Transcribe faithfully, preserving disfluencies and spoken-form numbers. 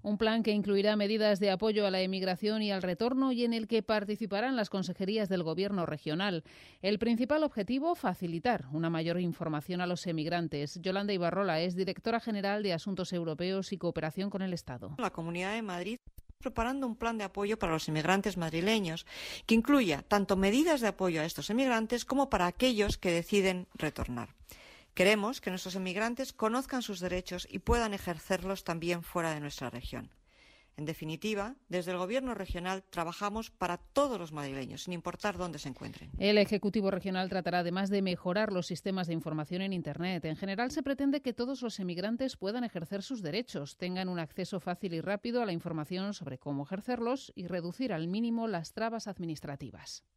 Un plan que incluirá medidas de apoyo a la emigración y al retorno y en el que participarán las consejerías del Gobierno regional. El principal objetivo, facilitar una mayor información a los emigrantes. Yolanda Ibarrola es directora general de Asuntos Europeos y Cooperación con el Estado. La Comunidad de Madrid preparando un plan de apoyo para los inmigrantes madrileños que incluya tanto medidas de apoyo a estos emigrantes como para aquellos que deciden retornar. Queremos que nuestros emigrantes conozcan sus derechos y puedan ejercerlos también fuera de nuestra región. En definitiva, desde el Gobierno regional trabajamos para todos los madrileños, sin importar dónde se encuentren. El Ejecutivo regional tratará además de mejorar los sistemas de información en Internet. En general, se pretende que todos los emigrantes puedan ejercer sus derechos, tengan un acceso fácil y rápido a la información sobre cómo ejercerlos y reducir al mínimo las trabas administrativas.